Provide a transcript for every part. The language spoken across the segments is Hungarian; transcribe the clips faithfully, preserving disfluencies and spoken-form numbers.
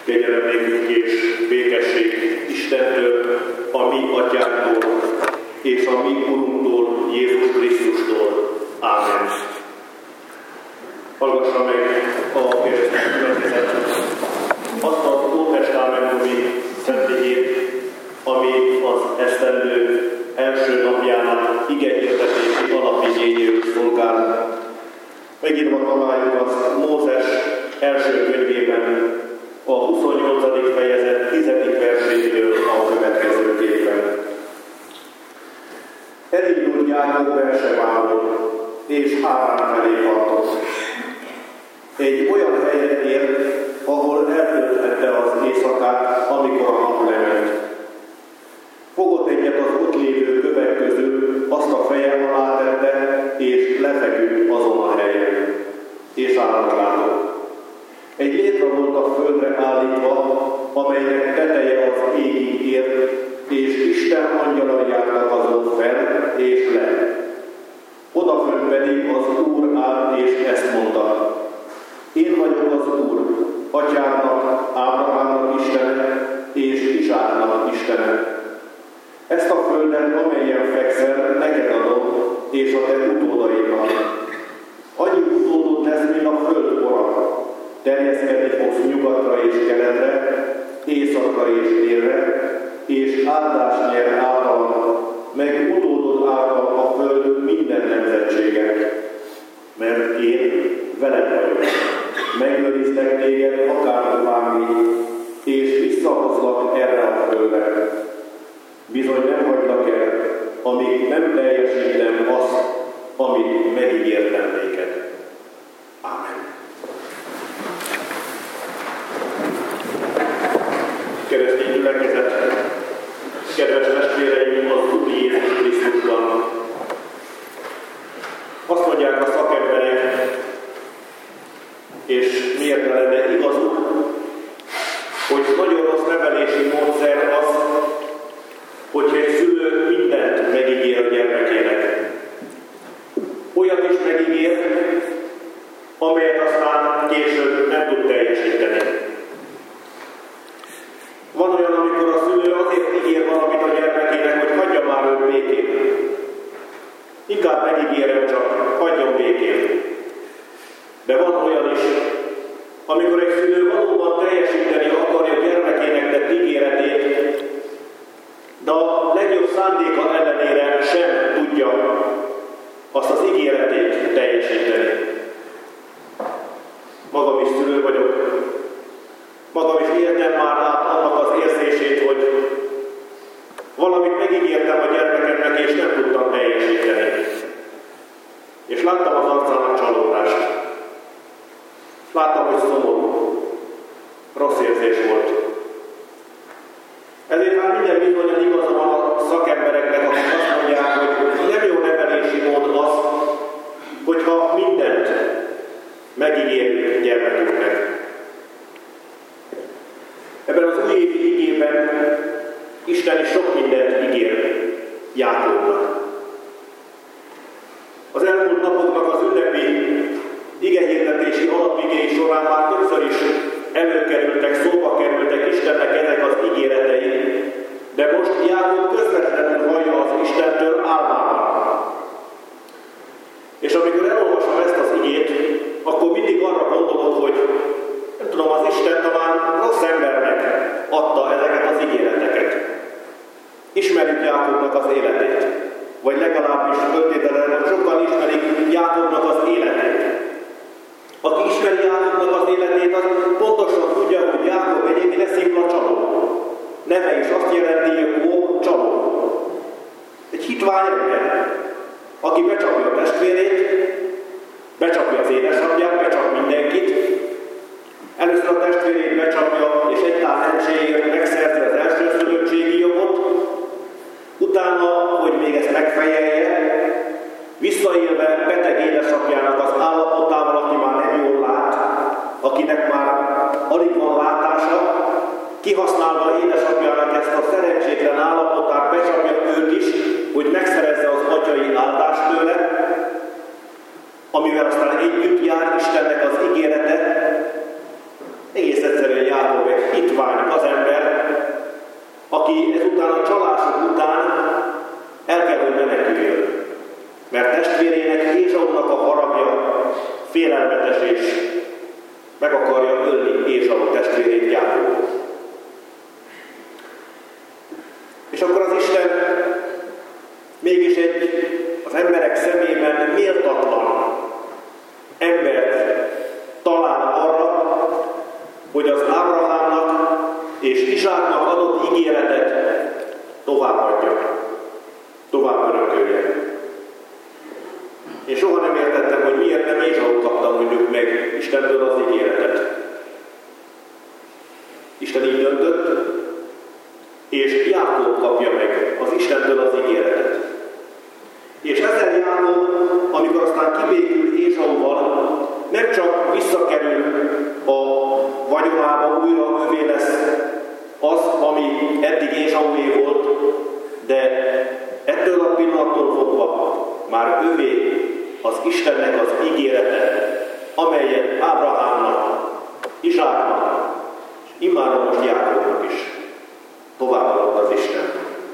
Kegyelem nékünk és békesség Istentől, a mi Atyánktól, és a mi Urunktól, Jézus Krisztustól. Ámen. Hallgassa meg a keresztény gyülekezet azt az ótestamentummi szentigét, ami az esztendő első napjának igehirdetési alapigényéül szolgál. Megírva találjuk azt Mózes első könyvében, a huszonnyolcadik fejezet tizedik versétől a következőképpen. Elindult Jákob Beersevából, és Hárán felé tartott. Egy olyan helyet ért, ahol eltölthette az éjszakát, amikor a nap lement. Fogott egyet az ott lévő kövek közül, azt a feje alá tette, és lefeküdt azon a helyen. És állat látott. Egy létre volt a földre állítva, amelynek teteje az égig ért, és Isten angyalai jártak azon fel és le. Odafönn pedig az Úr állt, és ezt mondta: Én vagyok az Úr, atyádnak, Ábrahámnak Istene, és Isáknak Istene. Ezt a földet, amelyen fekszel, neked adom, és a te utódaidnak. Annyi utódod lesz, mint a föld pora. Terjeszkedni fogsz nyugatra és keletre, északra és délre, és áldást nyer által, meg utódod által a föld minden nemzetsége. Mert én veled vagyok, megőrizlek téged akárhová mégy, és visszahozlak erre a földre. Bizony nem hagylak el, amíg nem teljesítem azt, amit megígértem néked. Ámen. Keresztény gyülekezet, kedves testvéreim az Úr Jézus Krisztusban. Azt mondják a szakemberek, és miért ne lenne igazuk, hogy nagyon rossz nevelési módszer az, hogyha egy szülő mindent megígér a gyermekének. Olyat is megígér, amelyet aztán később nem tud teljesíteni. Van olyan, amikor a szülő azért ígér valamit a gyermekének, hogy hagyja már őt békén. Inkább megígérem, csak hagyjon békén. De van olyan is, amikor egy szülő valóban teljesíteni akarja gyermekének tett ígéretét, de a legjobb szándéka ellenére sem tudja azt az ígéretét teljesíteni. Magam is szülő vagyok. Magam is éltem már át annak az érzését, hogy valamit megígértem a gyermekemnek, és nem tudtam teljesíteni. És láttam az arcának csalódást. Láttam, hogy szomorú. Rossz érzés volt. Ezért már minden bizonyan igaza van a szakembereknek, akik azt mondják, hogy nem jó nevelési mód az, hogyha mindent megígérjük gyermekünknek. Ebben az újévi igében Isten is sok mindent ígér Jákobnak. Az elmúlt napoknak az ünnepi igehirdetési alapigéi során már többször is előkerültek, szóba kerültek Istennek ezek az ígéretei, de most Jákob közvetlenül hallja az Istentől álmában. És amikor elolvasom ezt az igét, akkor mindig arra gondolok, hogy nem tudom, az Isten talán rossz embernek adta ezeket az ígéreteket. Ismerjük Jákobnak az életét. Vagy legalábbis föltételezem, hogy sokan ismerik Jákobnak az életét. Aki ismeri Jákobnak az életét, az pontosan tudja, hogy Jákob egyébként szimpla csaló. Neve is azt jelenti, hogy ó, csaló. Egy hitvány ember, aki becsapja a testvérét, becsapja az édesapját, becsap mindenkit. Először a testvérét becsapja, és egy tál encséért megszerzi az elsőszülöttségi jogot. Utána, hogy még ezt megfejelje, visszaélve beteg édesapjának az állapotával, aki már nem jól lát, akinek már alig van látása, kihasználva édesapjának ezt a szerencsétlen állapotát, becsapja őt is, hogy megszerezze az atyai áldást tőle, amivel aztán együtt jár Istennek az ígérete, egész egyszerűen Jákob egy hitvány gazember, aki ezután a csalások után el kell, hogy meneküljön. Mert testvérének Ésaunak a haragja félelmetes, és meg akarja ölni Ésau testvérét, Jákobot. És akkor az Isten mégis egy az emberek szemében méltatlan embert talál arra, hogy az Ábrahámnak és Izsáknak adott ígéretet továbbadja, tovább örökölje. Én soha nem értettem, hogy miért nem Ésau kapta mondjuk meg Istentől az ígéretet. Isten így döntött, és Jákob kapja meg az Istentől az ígéretet. És ezzel Jákob, amikor aztán kibékül Ésauval, nem csak visszakerül a vagyonába, újra övé lesz az, ami eddig Ésaué volt, de ettől a pillanattól fogva már övé az Istennek az ígérete, amelyet Ábrahámnak, Izsáknak, és immáron most Jákobnak is továbbadott az Isten.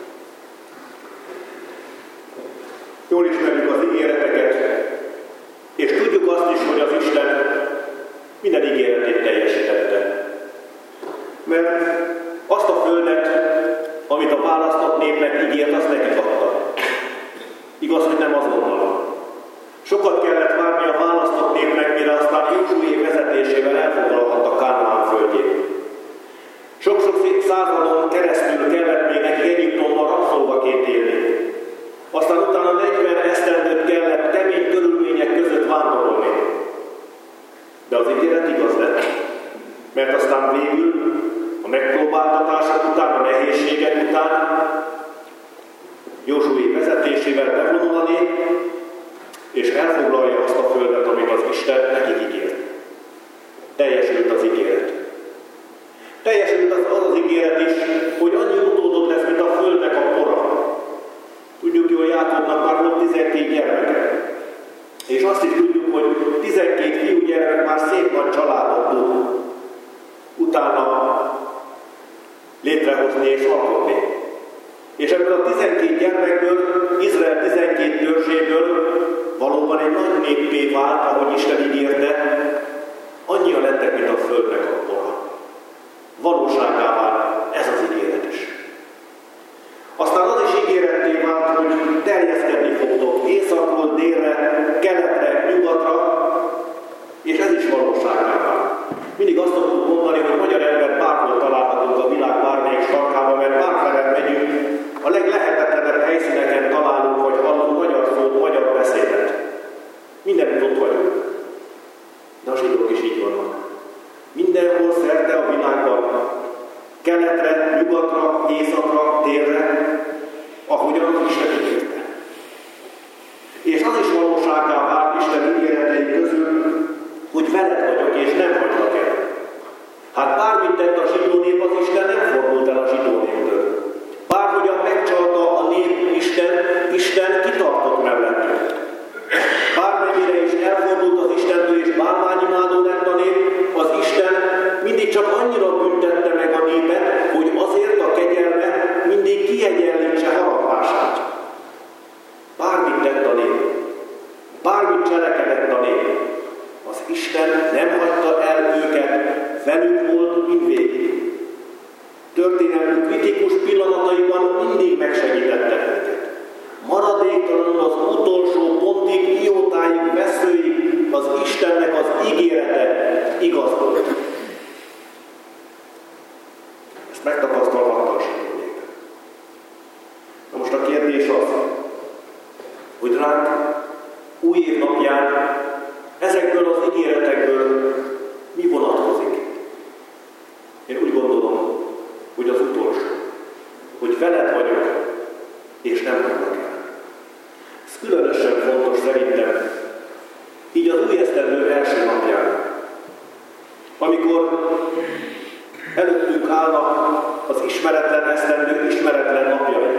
Jól ismerjük az ígéreteket, és tudjuk azt is, hogy az Isten minden ígéretét teljesítette. Mert azt a földet, amit a választott népnek ígért, azt nekik adta. Igaz, hogy nem azonnal. Sokat kellett várni a választott népnek, mire aztán Józsué vezetésével elfoglalhatta Kánaán földjét. Sok-sok századon keresztül kellett még neki Egyiptomban rabszolgaként élni. Aztán utána negyven esztendőt kellett kemény körülmények között vándorolni. De az ígéret igaz lett, mert aztán végül a megpróbáltatások után, a nehézségek után Józsué vezetésével bevonul a nép, és elfoglalja azt a földet, amit az Isten nekik ígért. Teljesült az ígéret. Teljesült az, az az ígéret is, hogy annyi utódot lesz, mint a földnek a pora. Tudjuk jól, Jákobnak már volt tizenkét gyermeke. És azt is tudjuk, hogy tizenkét fiúgyermek már szép nagy családot tud utána létrehozni és alkotni. És ebből a tizenkét gyermekből, Izrael tizenkét törzséből valóban egy nagy néppé vált, ahogy Isten ígérte, annyian lettek, mint a földnek a pora. Valóságá vált ez az ígéret is. Aztán az is ígéretté vált, hogy terjeszkedni fogtok északról, délre, keletre, nyugatra, és ez is valóságá vált. Mindig azt tudjuk mondani, hogy magyar ember bárhol találhatunk a világ bármelyik sarkában, mert bárfelet megyünk, a leglehetetlenebb helyszíneken találunk, vagy hallunk magyar szót, magyar beszédet. Mindenütt ott vagyunk. De a zsidók is így vannak. Mindenhol szerte a világban, keletre, nyugatra, északra, délre, ahogyan az Isten ígérte. És az is valóságá vált Isten ígéretei közül, hogy veled vagyok és nem hagylak el. Hát bármit tett a zsidó nép, az Isten nem fordult el a zsidó néptől. Bárhogyan megcsalta a nép Isten, Isten kitartott mellettük. Bármennyire is elfordult az Istentől és bálványimádó lett a nép, az Isten mindig csak annyira büntette meg a népet, hogy azért a kegyelme mindig kiegyenlítse haragvását. Bármit tett a nép, bármit cselekedett a nép, az Isten nem hagyta el őket, velük volt mindvégig. Történelmi kritikus pillanataiban mindig megsegítette őket. Maradéktalanul az utolsó pontig, iótáig, veszőig az Istennek az ígérete igaz volt. Ezt megtapasztalhatta a zsidó nép. Na most a kérdés az, hogy ránk új év napján ezekből az ígéretekből mi vonatkozik? Én úgy gondolom, hogy az utolsó, hogy veled vagyok, és nem hagylak el. Ez különösen fontos szerintem, így az új esztendő első napján, amikor előttünk állnak az ismeretlen esztendő, ismeretlen napjai.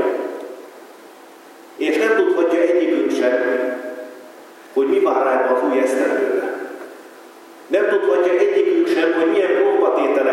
És nem tudhatja egyikünk sem, hogy mi vár rá az új esztendőbe. Nem tudhatja egyikünk sem, hogy milyen próbatételek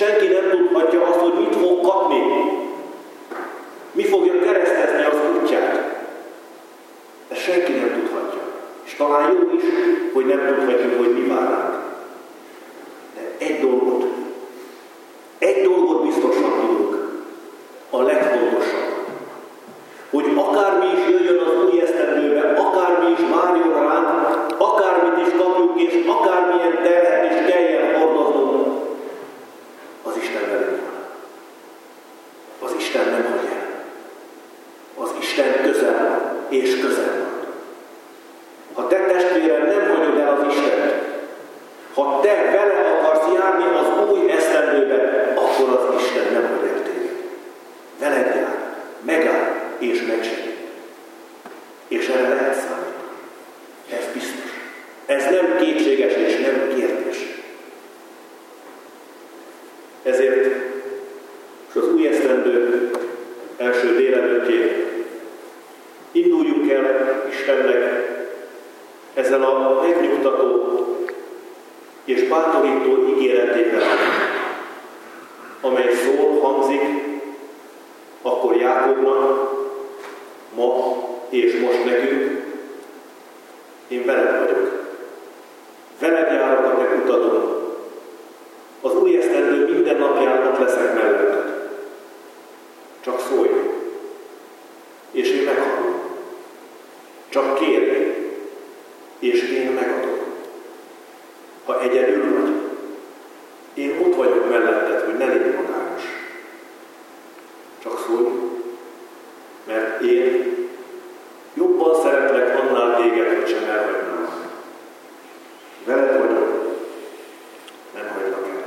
Senki nem tudhatja azt, hogy mit fog kapni. Mi fogja keresztezni az útját. De senki nem tudhatja. És talán jó is, hogy nem tudhatjuk, hogy mi vár ránk. De egy dolgot, egy dolgot biztosan tudunk. A legfontosabb. Hogy akármi is jöjjön az új esztendőbe, akármi is várjon ránk, akármit is kapjuk, és akármilyen terhet is kelljen hordoznunk, az Isten velünk van. Az Isten nem hagy el. Az Isten közel van, és közel van. Ha te testvérem nem hagyod el az Istent, ha te vele akarsz járni az új esztendőbe, akkor az Isten nem hagy el téged. Veled jár, megáll és megsegít. És erre lehet számítani. Ez biztos. Ez nem kétséges és nem kérdés. Ezért és az új esztendő első délelőttjén induljunk el Istennek ezzel a megnyugtató és bátorító ígéretével, amely szól, hangzik, akkor Jákobnak, ma és most nekünk, én veled vagyok. Veled járok a te utadon. Az új esztendő minden napján ott leszek melletted. Csak szólj, és én meghallom. Csak kérj, és én megadom. Ha egyedül vagy, én ott vagyok melletted, hogy ne légy magányos. Csak szólj, mert én jobban szeretlek annál téged, hogy sem elhagynám. Veled vagyok, nem hagylak el.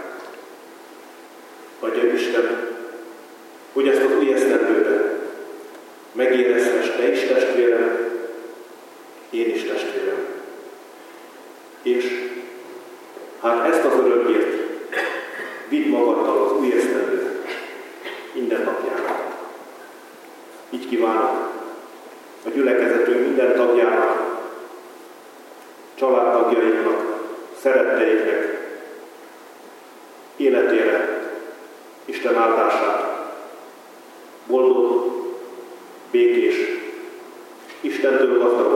Adja Isten, hogy ezt az új esztendőben megérezhess te is testvérem, én is testvérem. És hát ezt az örömért vidd magaddal az új esztendőt minden napjára. Így kívánok a gyülekezetünk minden tagjának, családtagjainknak, szeretteiknek életére Isten áldását, boldog, békés, Istentől gazdag